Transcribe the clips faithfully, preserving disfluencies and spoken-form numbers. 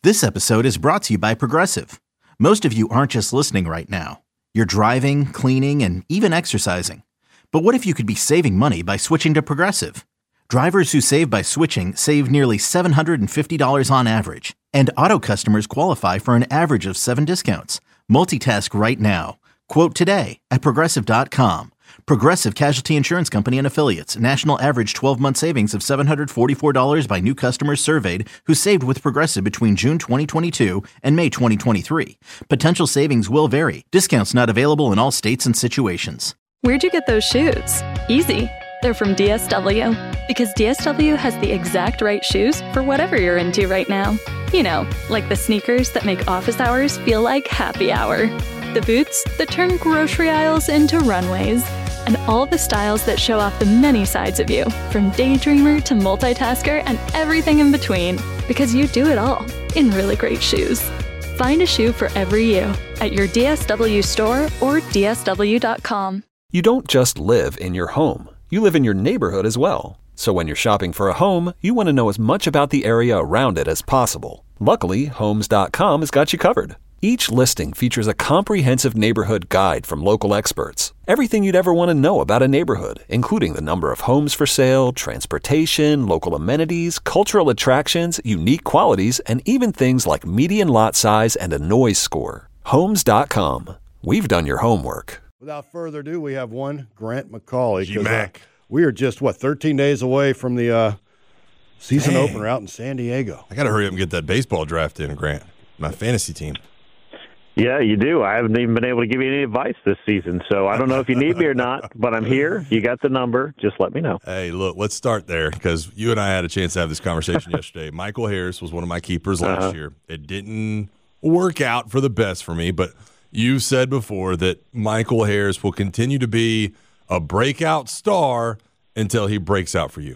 This episode is brought to you by Progressive. Most of you aren't just listening right now. You're driving, cleaning, and even exercising. But what if you could be saving money by switching to Progressive? Drivers who save by switching save nearly seven hundred fifty dollars on average. And auto customers qualify for an average of seven discounts. Multitask right now. Quote today at Progressive dot com. Progressive Casualty Insurance Company and Affiliates. National average twelve-month savings of seven hundred forty-four dollars by new customers surveyed who saved with Progressive between June twenty twenty-two and May twenty twenty-three. Potential savings will vary. Discounts not available in all states and situations. Where'd you get those shoes? Easy. They're from D S W. Because D S W has the exact right shoes for whatever you're into right now. You know, like the sneakers that make office hours feel like happy hour. The boots that turn grocery aisles into runways. And all the styles that show off the many sides of you, from daydreamer to multitasker and everything in between. Because you do it all in really great shoes. Find a shoe for every you at your D S W store or D S W dot com. You don't just live in your home. You live in your neighborhood as well. So when you're shopping for a home, you want to know as much about the area around it as possible. Luckily, Homes dot com has got you covered. Each listing features a comprehensive neighborhood guide from local experts. Everything you'd ever want to know about a neighborhood, including the number of homes for sale, transportation, local amenities, cultural attractions, unique qualities, and even things like median lot size and a noise score. Homes dot com. We've done your homework. Without further ado, we have one Grant McCauley. G-Mac. Uh, we are just, what, thirteen days away from the uh, season Dang. opener out in San Diego. I got to hurry up and get that baseball draft in, Grant. My fantasy team. Yeah, you do. I haven't even been able to give you any advice this season, so I don't know if you need me or not, but I'm here. You got the number. Just let me know. Hey, look, let's start there because you and I had a chance to have this conversation yesterday. Michael Harris was one of my keepers last Uh-huh. year. It didn't work out for the best for me, but you said before that Michael Harris will continue to be a breakout star until he breaks out for you.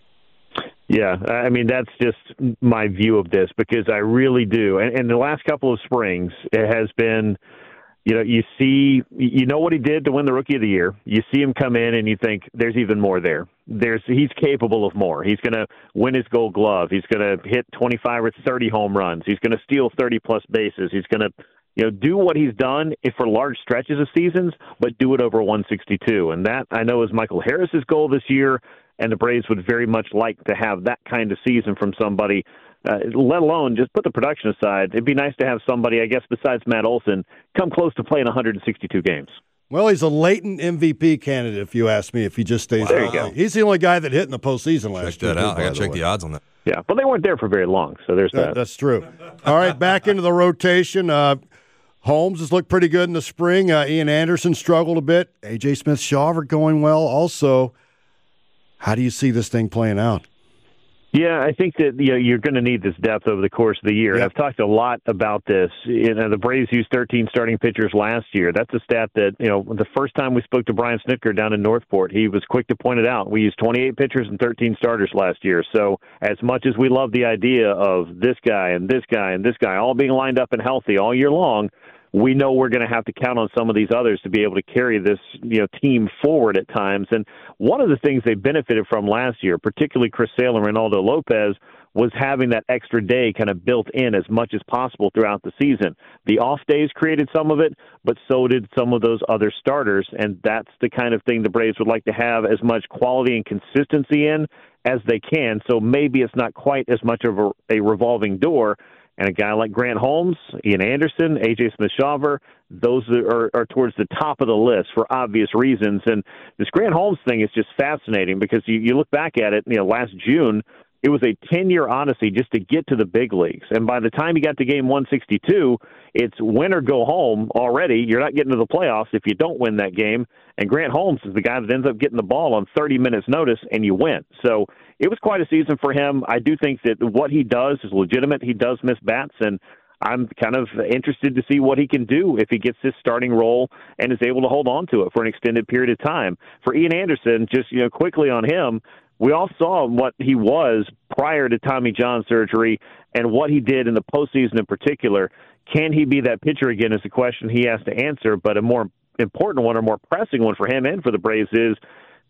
Yeah, I mean, that's just my view of this because I really do. And, and the last couple of springs, it has been, you know, you see, you know what he did to win the Rookie of the Year. You see him come in and you think there's even more there. There's He's capable of more. He's going to win his Gold Glove. He's going to hit twenty-five or thirty home runs. He's going to steal thirty-plus bases. He's going to, you know, do what he's done for large stretches of seasons, but do it over one sixty-two. And that, I know, is Michael Harris's goal this year. And the Braves would very much like to have that kind of season from somebody, uh, let alone just put the production aside. It'd be nice to have somebody, I guess, besides Matt Olson, come close to playing one hundred sixty-two games. Well, he's a latent M V P candidate, if you ask me, if he just stays There healthy. you go. He's the only guy that hit in the postseason last Check year. that out. too, I got by to check way. the odds on that. Yeah, but they weren't there for very long, so there's That- that. That's true. All right, back into the rotation. Uh, Holmes has looked pretty good in the spring. Uh, Ian Anderson struggled a bit. A J. Smith-Shawver going well also. How do you see this thing playing out? Yeah, I think that you know, you're going to need this depth over the course of the year. And Yep. I've talked a lot about this. You know, the Braves used thirteen starting pitchers last year. That's a stat that, you know, the first time we spoke to Brian Snitker down in Northport, he was quick to point it out. We used twenty-eight pitchers and thirteen starters last year. So as much as we love the idea of this guy and this guy and this guy all being lined up and healthy all year long, we know we're going to have to count on some of these others to be able to carry this, you know, team forward at times. And one of the things they benefited from last year, particularly Chris Sale and Reynaldo Lopez, was having that extra day kind of built in as much as possible throughout the season. The off days created some of it, but so did some of those other starters. And that's the kind of thing the Braves would like to have as much quality and consistency in as they can. So maybe it's not quite as much of a, a revolving door. And a guy like Grant Holmes, Ian Anderson, A J. Smith-Shawver, those are, are towards the top of the list for obvious reasons. And this Grant Holmes thing is just fascinating because you, you look back at it, you know, last June, it was a ten-year odyssey just to get to the big leagues. And by the time you got to game one sixty-two, it's win or go home already. You're not getting to the playoffs if you don't win that game. And Grant Holmes is the guy that ends up getting the ball on thirty minutes notice, and you win. So it was quite a season for him. I do think that what he does is legitimate. He does miss bats, and I'm kind of interested to see what he can do if he gets this starting role and is able to hold on to it for an extended period of time. For Ian Anderson, just you know, quickly on him, we all saw what he was prior to Tommy John surgery and what he did in the postseason in particular. Can he be that pitcher again is the question he has to answer, but a more important one or more pressing one for him and for the Braves is,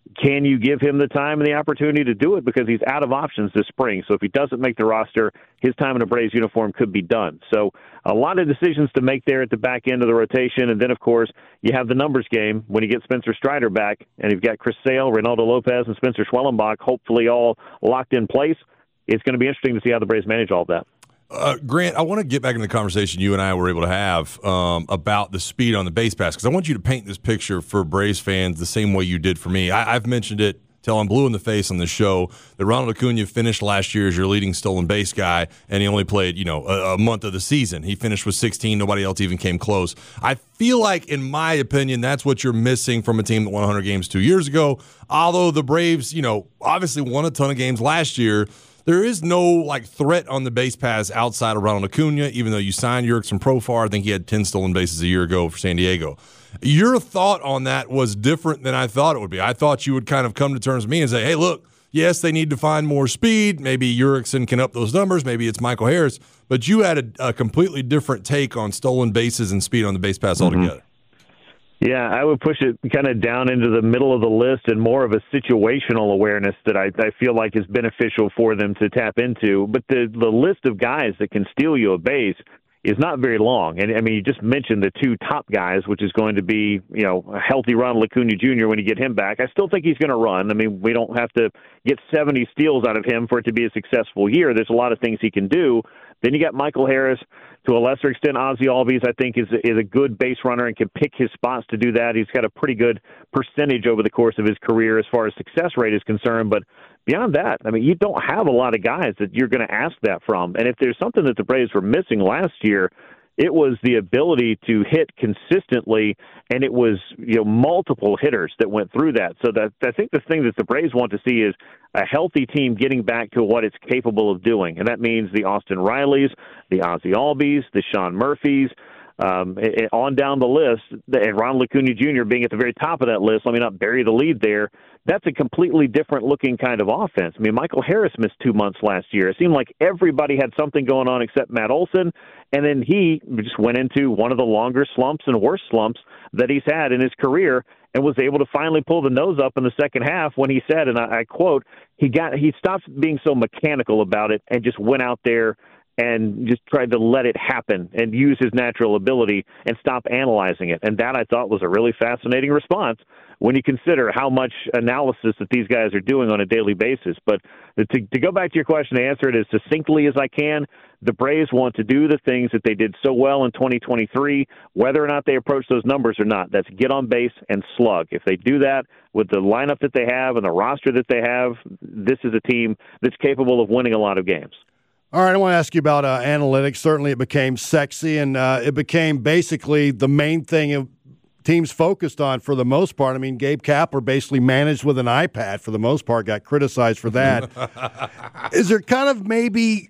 can you give him the time and the opportunity to do it? Because he's out of options this spring. So if he doesn't make the roster, his time in a Braves uniform could be done. So a lot of decisions to make there at the back end of the rotation. And then, of course, you have the numbers game when you get Spencer Strider back, and you've got Chris Sale, Reynaldo Lopez, and Spencer Schwellenbach hopefully all locked in place. It's going to be interesting to see how the Braves manage all of that. Uh, Grant, I want to get back into the conversation you and I were able to have um, about the speed on the base pass, because I want you to paint this picture for Braves fans the same way you did for me. I, I've mentioned it till I'm blue in the face on the show that Ronald Acuna finished last year as your leading stolen base guy, and he only played, you know, a, a month of the season. He finished with sixteen. Nobody else even came close. I feel like, in my opinion, that's what you're missing from a team that won one hundred games two years ago. Although the Braves, you know, obviously won a ton of games last year, there is no, like, threat on the base pass outside of Ronald Acuna, even though you signed Jurickson Profar. I think he had ten stolen bases a year ago for San Diego. Your thought on that was different than I thought it would be. I thought you would kind of come to terms with me and say, hey, look, yes, they need to find more speed. Maybe Jurickson can up those numbers. Maybe it's Michael Harris. But you had a, a completely different take on stolen bases and speed on the base pass mm-hmm. altogether. Yeah, I would push it kind of down into the middle of the list and more of a situational awareness that I, I feel like is beneficial for them to tap into. But the, the list of guys that can steal you a base is not very long. And, I mean, you just mentioned the two top guys, which is going to be, you know, a healthy Ronald Acuna Junior when you get him back. I still think he's going to run. I mean, we don't have to get seventy steals out of him for it to be a successful year. There's a lot of things he can do. Then you got Michael Harris. To a lesser extent, Ozzie Albies, I think, is is a good base runner and can pick his spots to do that. He's got a pretty good percentage over the course of his career as far as success rate is concerned. But beyond that, I mean, you don't have a lot of guys that you're going to ask that from. And if there's something that the Braves were missing last year, it was the ability to hit consistently, and it was, you know, multiple hitters that went through that. So that I think the thing that the Braves want to see is a healthy team getting back to what it's capable of doing, and that means the Austin Rileys, the Ozzie Albies, the Sean Murphys, um, and on down the list, and Ronald Acuna Junior being at the very top of that list. Let me not bury the lead there. That's a completely different looking kind of offense. I mean, Michael Harris missed two months last year. It seemed like everybody had something going on except Matt Olson, and then he just went into one of the longer slumps and worst slumps that he's had in his career, and was able to finally pull the nose up in the second half when he said, and I, I quote, he got he stopped being so mechanical about it and just went out there and just tried to let it happen and use his natural ability and stop analyzing it. And that, I thought, was a really fascinating response when you consider how much analysis that these guys are doing on a daily basis. But to, to go back to your question, to answer it as succinctly as I can, the Braves want to do the things that they did so well in twenty twenty-three, whether or not they approach those numbers or not. That's get on base and slug. If they do that with the lineup that they have and the roster that they have, this is a team that's capable of winning a lot of games. All right, I want to ask you about uh, analytics. Certainly it became sexy, and uh, it became basically the main thing it, teams focused on for the most part. I mean, Gabe Kapler basically managed with an iPad for the most part, got criticized for that. Is there kind of maybe,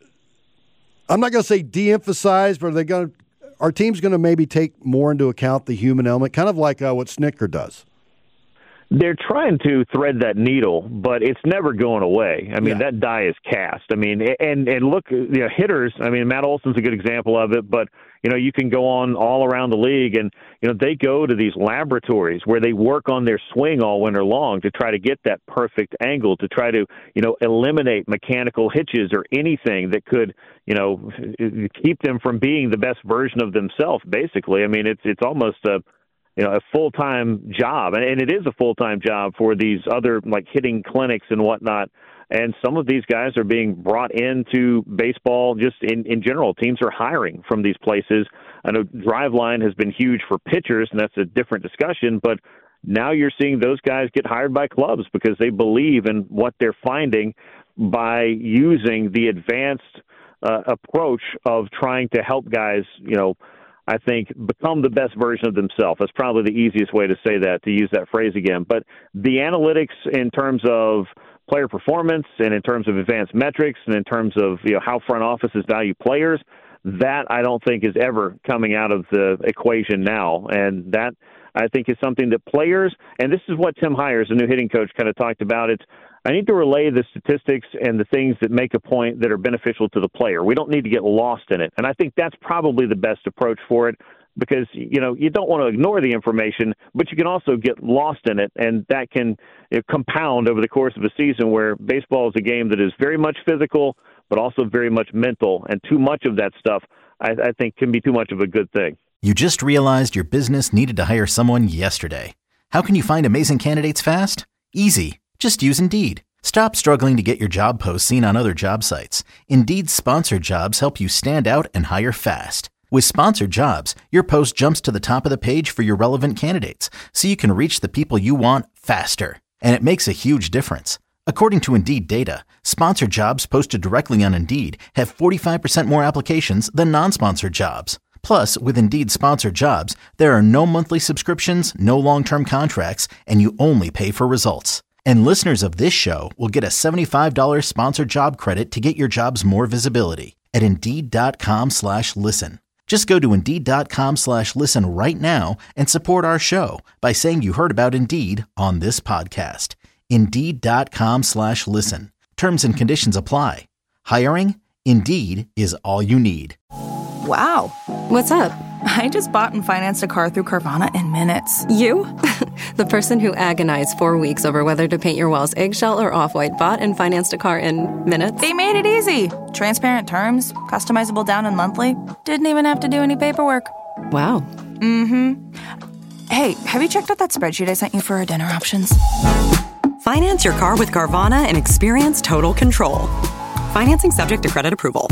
I'm not going to say de-emphasize, but are they going to, are teams going to maybe take more into account the human element, kind of like uh, what Snitker does? They're trying to thread that needle, but it's never going away. I mean, yeah. that die is cast. I mean, and and look, you know, hitters, I mean, Matt Olson's a good example of it, but, you know, you can go on all around the league, and, you know, they go to these laboratories where they work on their swing all winter long to try to get that perfect angle, to try to, you know, eliminate mechanical hitches or anything that could, you know, keep them from being the best version of themselves, basically. I mean, it's it's almost a, you know, a full-time job, and it is a full-time job for these other, like, hitting clinics and whatnot. And some of these guys are being brought into baseball just in, in general. Teams are hiring from these places. I know Driveline has been huge for pitchers, and that's a different discussion, but now you're seeing those guys get hired by clubs because they believe in what they're finding by using the advanced uh, approach of trying to help guys, you know, I think, become the best version of themselves. That's probably the easiest way to say that, to use that phrase again. But the analytics in terms of player performance and in terms of advanced metrics and in terms of, you know, how front offices value players, that I don't think is ever coming out of the equation now. And that, I think, is something that players, and this is what Tim Hires, the new hitting coach, kind of talked about. It's, I need to relay the statistics and the things that make a point that are beneficial to the player. We don't need to get lost in it. And I think that's probably the best approach for it. because, you know, you don't want to ignore the information, but you can also get lost in it, and that can you know, compound over the course of a season where baseball is a game that is very much physical, but also very much mental, and too much of that stuff, I, I think, can be too much of a good thing. You just realized your business needed to hire someone yesterday. How can you find amazing candidates fast? Easy. Just use Indeed. Stop struggling to get your job posts seen on other job sites. Indeed's sponsored jobs help you stand out and hire fast. With sponsored jobs, your post jumps to the top of the page for your relevant candidates, so you can reach the people you want faster. And it makes a huge difference. According to Indeed data, sponsored jobs posted directly on Indeed have forty-five percent more applications than non-sponsored jobs. Plus, with Indeed sponsored jobs, there are no monthly subscriptions, no long-term contracts, and you only pay for results. And listeners of this show will get a seventy-five dollars sponsored job credit to get your jobs more visibility at Indeed.com slash listen. Just go to Indeed.com slash listen right now and support our show by saying you heard about Indeed on this podcast. Indeed.com slash listen. Terms and conditions apply. Hiring? Indeed is all you need. Wow. What's up? I just bought and financed a car through Carvana in minutes. You? The person who agonized four weeks over whether to paint your walls eggshell or off-white bought and financed a car in minutes? They made it easy. Transparent terms, customizable down and monthly. Didn't even have to do any paperwork. Wow. Mm-hmm. Hey, have you checked out that spreadsheet I sent you for our dinner options? Finance your car with Carvana and experience total control. Financing subject to credit approval.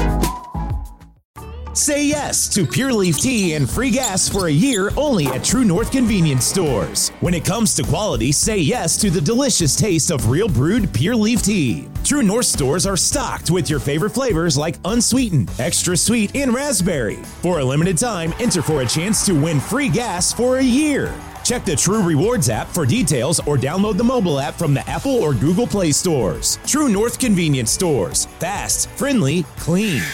Say yes to Pure Leaf Tea and free gas for a year only at True North Convenience Stores. When it comes to quality, say yes to the delicious taste of real brewed Pure Leaf Tea. True North stores are stocked with your favorite flavors like unsweetened, extra sweet, and raspberry. For a limited time, enter for a chance to win free gas for a year. Check the True Rewards app for details or download the mobile app from the Apple or Google Play stores. True North Convenience Stores. Fast, friendly, clean.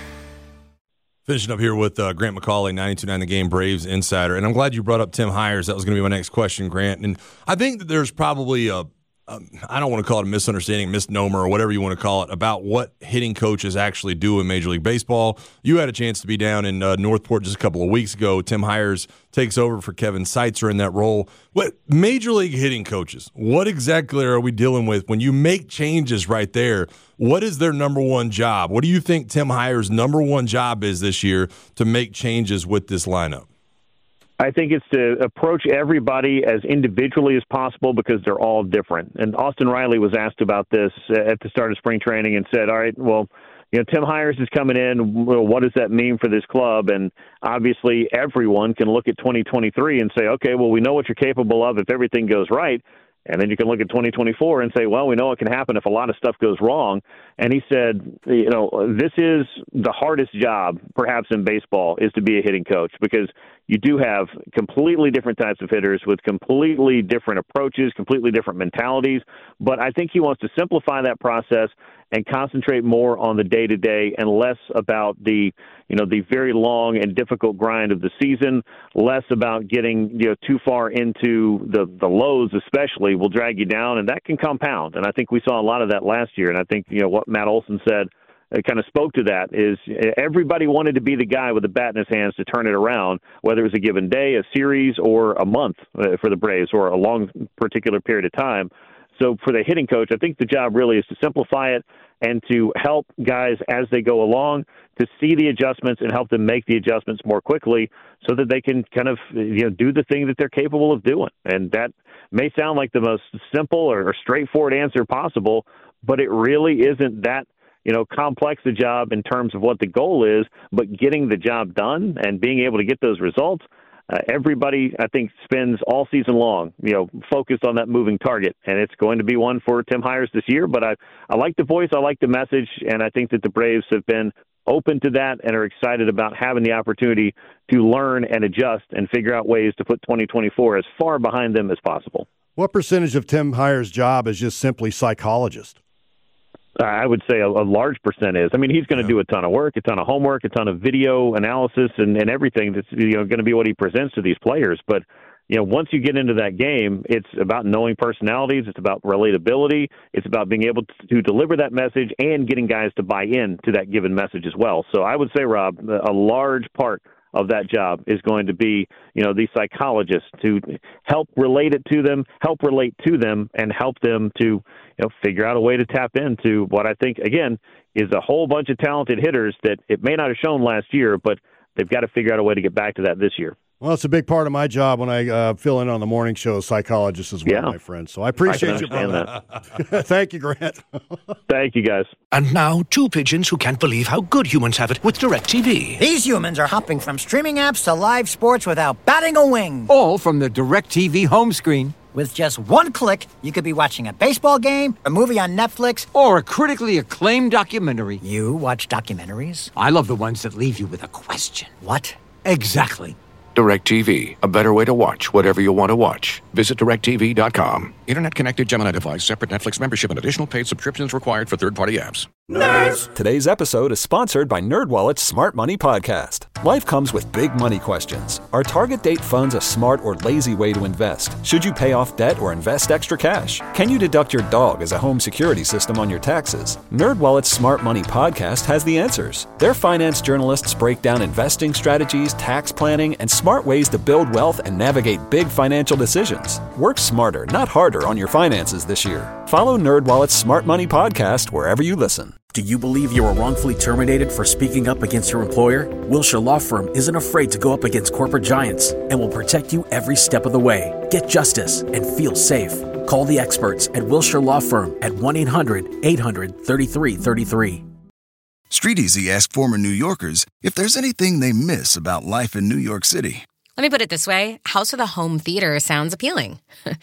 Finishing up here with uh, Grant McCauley, ninety-two point nine The Game Braves insider. And I'm glad you brought up Tim Hires. That was going to be my next question, Grant. And I think that there's probably a, a, I don't want to call it a misunderstanding, misnomer, or whatever you want to call it, about what hitting coaches actually do in Major League Baseball. You had a chance to be down in uh, Northport just a couple of weeks ago. Tim Hires takes over for Kevin Seitzer in that role. What Major League hitting coaches, what exactly are we dealing with when you make changes right there? What is their number one job? What do you think Tim Hires' number one job is this year to make changes with this lineup? I think it's to approach everybody as individually as possible because they're all different. And Austin Riley was asked about this at the start of spring training and said, all right, well, you know, Tim Hires is coming in. Well, what does that mean for this club? And obviously everyone can look at twenty twenty-three and say, okay, well, we know what you're capable of if everything goes right. And then you can look at twenty twenty-four and say, well, we know what can happen if a lot of stuff goes wrong. And he said, you know, this is the hardest job, perhaps in baseball, is to be a hitting coach because you do have completely different types of hitters with completely different approaches, completely different mentalities. But I think he wants to simplify that process and concentrate more on the day-to-day and less about the, you know, the very long and difficult grind of the season, less about getting, you know, too far into the, the lows especially will drag you down, and that can compound. And I think we saw a lot of that last year, and I think, you know, what Matt Olson said uh, kind of spoke to that is everybody wanted to be the guy with the bat in his hands to turn it around, whether it was a given day, a series, or a month uh, for the Braves, or a long particular period of time. So for the hitting coach, I think the job really is to simplify it and to help guys as they go along to see the adjustments and help them make the adjustments more quickly so that they can kind of, you know, do the thing that they're capable of doing. And that may sound like the most simple or straightforward answer possible, but it really isn't that, you know, complex a job in terms of what the goal is, but getting the job done and being able to get those results. Uh, everybody, I think, spends all season long, you know, focused on that moving target, and it's going to be one for Tim Hires this year. But I, I like the voice, I like the message, and I think that the Braves have been open to that and are excited about having the opportunity to learn and adjust and figure out ways to put twenty twenty-four as far behind them as possible. What percentage of Tim Hires' job is just simply psychologist? I would say a, a large percent is. I mean, he's going to do a ton of work, a ton of homework, a ton of video analysis, and, and everything that's, you know, going to be what he presents to these players. But, you know, once you get into that game, it's about knowing personalities. It's about relatability. It's about being able to, to deliver that message and getting guys to buy in to that given message as well. So I would say, Rob, a large part of that job is going to be, you know, these psychologists to help relate it to them, help relate to them, and help them to, you know, figure out a way to tap into what I think, again, is a whole bunch of talented hitters that it may not have shown last year, but they've got to figure out a way to get back to that this year. Well, it's a big part of my job when I uh, fill in on the morning show, psychologist as well, yeah. my friend. So I appreciate I you, brother. that. Thank you, Grant. Thank you, guys. And now, two pigeons who can't believe how good humans have it with DirecTV. These humans are hopping from streaming apps to live sports without batting a wing. All from the DirecTV home screen. With just one click, you could be watching a baseball game, a movie on Netflix, or a critically acclaimed documentary. You watch documentaries? I love the ones that leave you with a question. What? Exactly. DirecTV, a better way to watch whatever you want to watch. Visit direct T V dot com. Internet-connected Gemini device, separate Netflix membership, and additional paid subscriptions required for third-party apps. Nerds! Today's episode is sponsored by NerdWallet's Smart Money Podcast. Life comes with big money questions. Are target date funds a smart or lazy way to invest? Should you pay off debt or invest extra cash? Can you deduct your dog as a home security system on your taxes? NerdWallet's Smart Money Podcast has the answers. Their finance journalists break down investing strategies, tax planning, and smart ways to build wealth and navigate big financial decisions. Work smarter, not harder, on your finances this year. Follow NerdWallet's Smart Money Podcast wherever you listen. Do you believe you were wrongfully terminated for speaking up against your employer? Wilshire Law Firm isn't afraid to go up against corporate giants and will protect you every step of the way. Get justice and feel safe. Call the experts at Wilshire Law Firm at one eight hundred eight hundred thirty-three thirty-three. StreetEasy asked former New Yorkers if there's anything they miss about life in New York City. Let me put it this way. House with a home theater sounds appealing.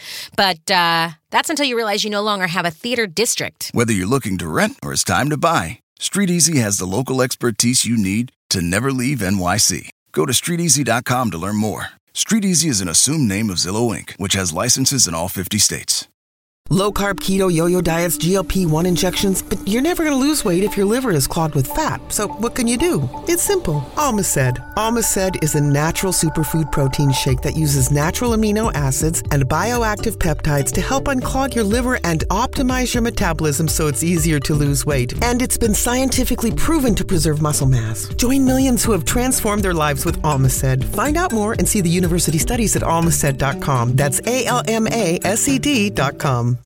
But uh, that's until you realize you no longer have a theater district. Whether you're looking to rent or it's time to buy, StreetEasy has the local expertise you need to never leave N Y C. Go to street easy dot com to learn more. StreetEasy is an assumed name of Zillow Incorporated, which has licenses in all fifty states. Low-carb, keto, yo-yo diets, G L P one injections, but you're never going to lose weight if your liver is clogged with fat. So what can you do? It's simple. Almaced. Almaced is a natural superfood protein shake that uses natural amino acids and bioactive peptides to help unclog your liver and optimize your metabolism so it's easier to lose weight. And it's been scientifically proven to preserve muscle mass. Join millions who have transformed their lives with Almaced. Find out more and see the university studies at almaced dot com. That's A L M A S E D dot com.